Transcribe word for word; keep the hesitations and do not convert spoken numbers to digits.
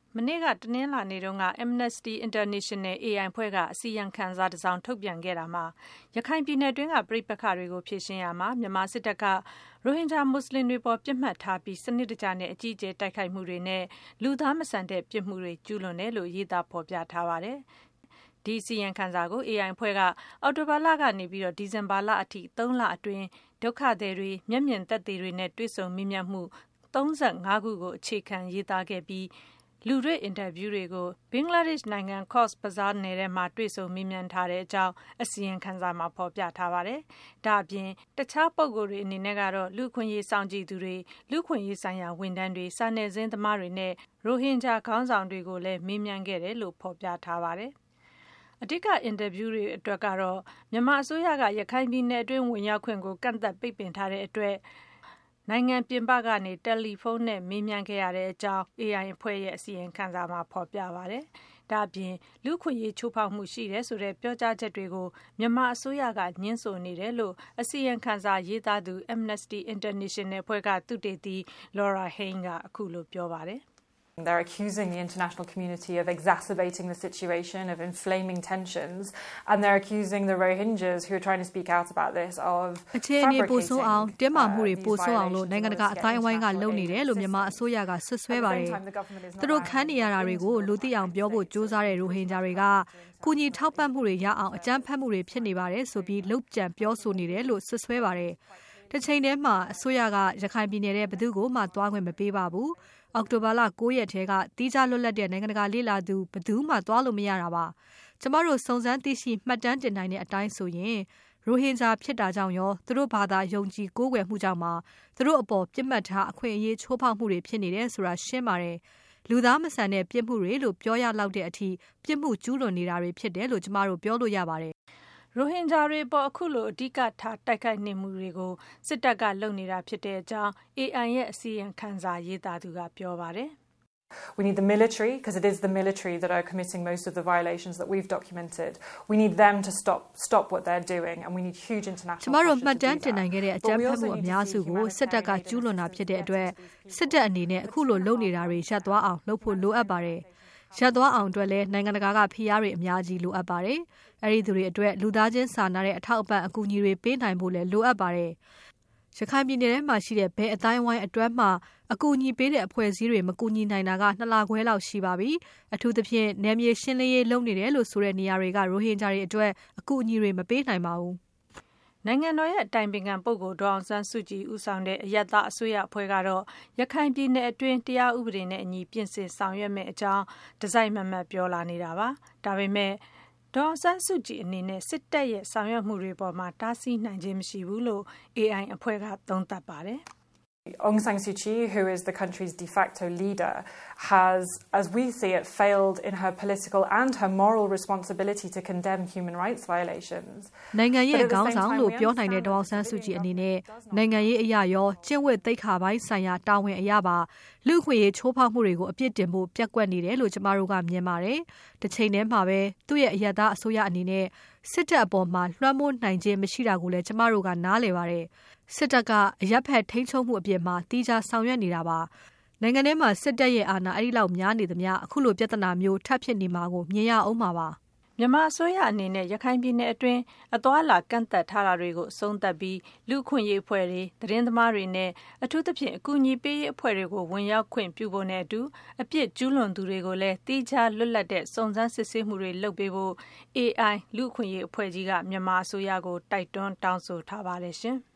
မနေ့ကတနင်္လာနေ့တုန်းက Amnesty International အေအိုင် အဖွဲ့ကအစီရင်ခံစာတစ်စောင်ထုတ်ပြန်ခဲ့တာမှာရခိုင်ပြည်နယ်တွင်းကပဋိပက္ခတွေကိုဖြေရှင်းရမှာမြန်မာစစ်တပ်ကရိုဟင်ဂျာမွတ်စလင်တွေပေါ်ပြစ်မှတ်ထားပြီးစနစ်တကျနဲ့အကြီးအကျယ်တိုက်ခိုက်မှုတွေနဲ့လူသားမဆန်တဲ့ပြစ်မှုတွေကျူးလွန်တယ်လို့ရေးသားဖော်ပြထားပါတယ်။ဒီအစီရင်ခံစာကို အေအိုင် အဖွဲ့ကအောက်တိုဘာလကနေပြီးတော့ဒီဇင်ဘာလအထိသုံးလအတွင်းဒုက္ခသည်တွေမျက်မြင်သက်သေတွေနဲ့တွေ့ဆုံမေးမြန်းမှုသုံးဆယ့်ငါးခုကိုအခြေခံရေးသားခဲ့ပြီးလူတွေ့အင်တာဗျူးတွေကိုဘင်္ဂလားဒေ့ရှ်နိုင်ငံ Cox's Bazar နယ်ထဲမှာတွေ့ဆုံမေးမြန်းထားတဲ့အကြောင်းအစီရင်ခံစာမှာဖော်ပြထားပါတယ်။ဒါအပြင်တခြားပုဂ္ဂိုလ်တွေအနေနဲ့ကတော့လူခွင့်ရေးစောင့်ကြည့်သူတွေလူခွင့်ရေးဆိုင်ရာဝန်ထမ်းတွေစာနယ်ဇင်းသမားတွေနဲ့ရိုဟင်ဂျာခေါင်းဆောင်တွေကိုလည်းမေးမြန်းခဲ့တယ်လို့ဖော်ပြထားပါတယ်။အဓိကအင်တာဗျူးတွေအတွက်ကတော့မြန်မာအစိုးရကရခိုင်ပြည်နယ်အတွင်းဝင်ရောက်ခွင့်ကိုကန့်သတ်ပိတ်ပင်ထားတဲ့အတွက်နိုင်ငံပြင်ပကနေတယ်လီဖုန်းနဲ့မေးမြန်းခဲ့ရတဲ့အကြောင်း အေအိုင် အဖွဲ့ရဲ့အစီရင်ခံစာမှာဖော်ပြပါတယ်။ဒါအပြင်လူခွင့်ရေးချိုးဖောက်မှုရှိတယ်ဆိုတဲ့ပြောကြားချက်တွေကိုမြန်မာအစိုးရကညှင်းဆိုနေတယ်လို့အစီရင်ခံစာရေးသားသူ Amnesty International အဖွဲ့ကသုတေသီ Laura Haigh ကအခုလိုပြောပါတယ် They're accusing the international community of exacerbating the situation, of inflaming tensions, and they're accusing the Rohingyas who are trying to speak out about this of fabricating uh, these violations. နိုင်ငံတကာအတိုင်းအဝိုင်းကလုပ်နေတယ်လို့မြန်မာအစိုးရကဆွဆွဲပါတယ်။သူတို့ခန်းနေရတာတွေကိုလူသိအောင်ပြောဖို့ကြိုးစားတဲ့ရိုဟင်ဂျာတွေကကုညီထောက်ပံ့မှုတွေရအောင်အကြမ်းဖက်မှုတွေဖြစ်နေပါတယ်ဆိုပြီးလှုပ်ကြံပြောဆိုနေတယ်လို့ဆွဆွဲပါတယ်။တစ်ချိန်တည်းမှာအစိုးရကရခိုင်ပြည်နယ်ရဲ့ဘယ်သူကိုမှသွားခွင့်မပေးပါဘူး။အောက်တိုဘာလ၉ရက်ထဲကတီးခြားလွတ်လပ်တဲ့နိုင်ငံတကာလေ့လာသူဘယ်သူမှသွားလို့မရတာပါ။ကျမတို့စုံစမ်းသိရှိမှတ်တမ်းတင်နိုင်တဲ့အတိုင်းဆိုရင်ရိုဟင်ဂျာဖြစ်တာကြောင့်ရောသူတို့ဘာသာယုံကြည်ကိုးကွယ်မှုကြောင့်မှသူတို့အပေါ်ပြစ်မှတ်ထားအခွင့်အရေးချိုးဖောက်မှုတွေဖြစ်နေတယ်ဆိုတာရှင်းပါတယ်။လူသားမဆန်တဲ့ပြစ်မှုတွေလို့ပြောရလောက်တဲ့အထိပြစ်မှုကျူးလွန်နေတာတွေဖြစ်တယ်လို့ကျမတို့ပြောလို့ရပါတယ်။ရိုဟင်ဂျာတွေပေါ်အခုလိုအဓိကထားတိုက်ခိုက်နေမှုတွေကိုစစ်တပ်ကလုပ်နေတာဖြစ်တဲ့အကြောင်း အေအိုင် ရဲ့အစီရင်ခံစာရေးသားသူကပြောပါတယ်။ We need the military, because it is the military that are committing most of the violations that we've documented. We need them to stop stop what they're doing, and we need huge international pressure to do that. ကျမတို့မှတ်တမ်းတင်နိုင်ခဲ့တဲ့အကြမ်းဖက်မှုအများစုကိုစစ်တပ်ကကျူးလွန်တာဖြစ်တဲ့အတွက်စစ်တပ်အနေနဲ့အခုလိုလုပ်နေတာတွေရပ်သွားအောင်လုပ်ဖို့လိုအပ်ပါတယ်။ရပ်သွားအောင်အတွက်လည်းနိုင်ငံတကာကဖိအားတွေအများကြီးလိုအပ်ပါတယ်။အဲဒီသူတွေအတွက်လူသားချင်းစာနာတဲ့အထောက်အပံ့အကူအညီတွေပေးနိုင်ဖို့လည်းလိုအပ်ပါတယ်။ရခိုင်ပြည်နယ်ထဲမှာရှိတဲ့ဘဲအတိုင်းဝိုင်းအတွမ်းမှာအကူအညီပေးတဲ့အဖွဲ့အစည်းတွေမကူညီနိုင်တာကနှစ်လခွဲလောက်ရှိပါပြီ။အထူးသဖြင့်နယ်မြေရှင်းလင်းရေးလုပ်နေတယ်လို့ဆိုတဲ့နေရာတွေကရိုဟင်ဂျာတွေအတွက်အကူအညီတွေမပေးနိုင်ပါဘူး။နိုင်ငံတော်ရဲ့အတိုင်ပင်ခံပုဂ္ဂိုလ်ဒေါ်အောင်ဆန်းစုကြည်ဦးဆောင်တဲ့အယက်သားအစိုးရအဖွဲ့ကတော့ရခိုင်ပြည်နယ်အတွင်းတရားဥပဒေနဲ့အညီပြင်ဆင်ဆောင်ရွက်မယ့်အကြောင်းတစိုက်မတ်မတ်ပြောလာနေတာပါ။ဒါပေမဲ့ဒေါ်အောင်ဆန်းစုကြည်အနေနဲ့စစ်တပ်ရဲ့ဆောင်ရွက်မှုတွေပေါ်မှာတားဆီးနိုင်ခြင်းမရှိဘူးလို့ အေအိုင် အဖွဲ့ကသုံးသပ်ပါတယ်။ Aung San Suu Kyi, who is the country's de facto leader, has, as we see it, failed in her political and her moral responsibility to condemn human rights violations. နိုင်ငံရဲ့ခေါင်းဆောင်လို့ပြောနိုင်တဲ့ဒေါ်အောင်ဆန်းစုကြည်အနေနဲ့နိုင်ငံရေးအရာရောကျင့်ဝတ်သိက္ခာပိုင်းဆိုင်ရာတာဝန်အရာပါလူ့ခွင့်ရေးချိုးဖောက်မှုတွေကိုအပြစ်တင်ဖို့ပြက်ကွက်နေတယ်လို့ကျမတို့ကမြင်ပါတယ်။တစ်ချိန်တည်းမှာပဲသူ့ရဲ့အယက်သားအစိုးရအနေနဲ့စစ်တပ်အပေါ်မှာလွှမ်းမိုးနိုင်ခြင်းမရှိတာကိုလည်းကျမတို့ကနားလည်ပါတယ်။စစ်တပ်ကအရက်ဖက်ထိန်းချုပ်မှုအပြင်မှာတီးခြားဆောင်ရွက်နေတာပါ။နိုင်ငံထဲမှာစစ်တပ်ရဲ့အာဏာအဲ့ဒီလောက်များနေသမျှအခုလိုပြဿနာမျိုးထပ်ဖြစ်နေမှာကိုမြင်ရအောင်ပါပါ။မြန်မာအစိုးရအနေနဲ့ရခိုင်ပြည်နယ်အတွင်းအသွာအလာကန့်သက်ထားတာတွေကိုအဆုံးသတ်ပြီးလူခွင့်ရေးအဖွဲ့တွေသတင်းသမားတွေနဲ့အထူးသဖြင့်အကူအညီပေးရေးအဖွဲ့တွေကိုဝင်ရောက်ခွင့်ပြုဖို့နဲ့အတူအပြစ်ကျူးလွန်သူတွေကိုလည်းတိကျလွတ်လပ်တဲ့စုံစမ်းစစ်ဆေးမှုတွေလုပ်ပေးဖို့ အေအိုင် လူခွင့်ရေးအဖွဲ့ကြီးကမြန်မာအစိုးရကိုတိုက်တွန်းတောင်းဆိုထားပါတယ်ရှင်။